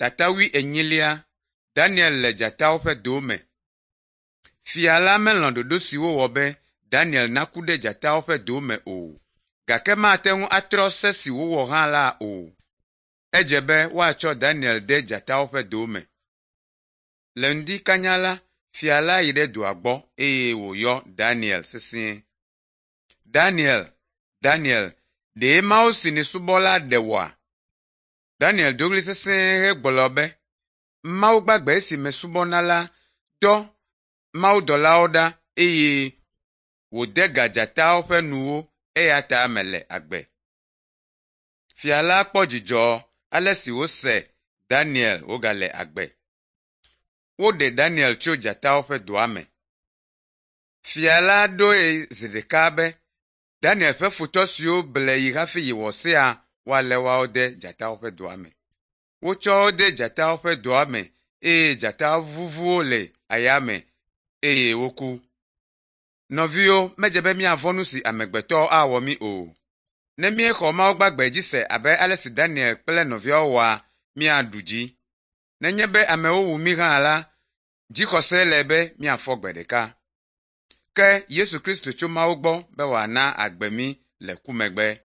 Tatawi enyilia, Daniel le dzatawo ƒe do me. Fia la melɔ̃ ɖoɖo siwo wɔ be Daniel naku ɖe dzatawo ƒe do me o, gake mate ŋu atrɔ se si wowɔ hã la o. Edze be woatsɔ Daniel de dzatawo ƒe do me. Le ŋdi kanya la, fia la yi ɖe doa gbɔ eye wòyɔ Daniel sesĩe. Daniel, ɖe Mawu si nèsubɔ la ɖe wòa? Daniel do ɣli sesĩe hegblɔ be, Mawu gbagbe si mesubɔna la dɔ mawudɔlawo ɖa eye wòde ga dzatawo ƒe nuwo eya ta mele agbe. Fia la kpɔ dzidzɔ ale si wose Daniel wogale agbe. Woɖe Daniel tso dzatawo ƒe doa me. Fia la ɖoe zi ɖeka be Daniel ƒe futɔ siwo ble yi hafi yi wɔ sea woalé woawo de dzatawo ƒe doa me. Wotsɔ wo de dzatawo ƒe doa me eye dzatawo vuvuwo le ayame eye woku. Nɔviwo, medze be míavɔ nu si amegbetɔwo awɔ mí o. Ne míexɔ Mawu gbagbe dzi se abe ale si Daniel kple nɔviawo wɔa, míaɖu dzi. Nenye be amewo wu mí hã la, dzixɔse le be míafɔ gbe ɖeka. Ke Yesu Kristo tso Mawu gbɔ be wòana agbe mí le kumegbe.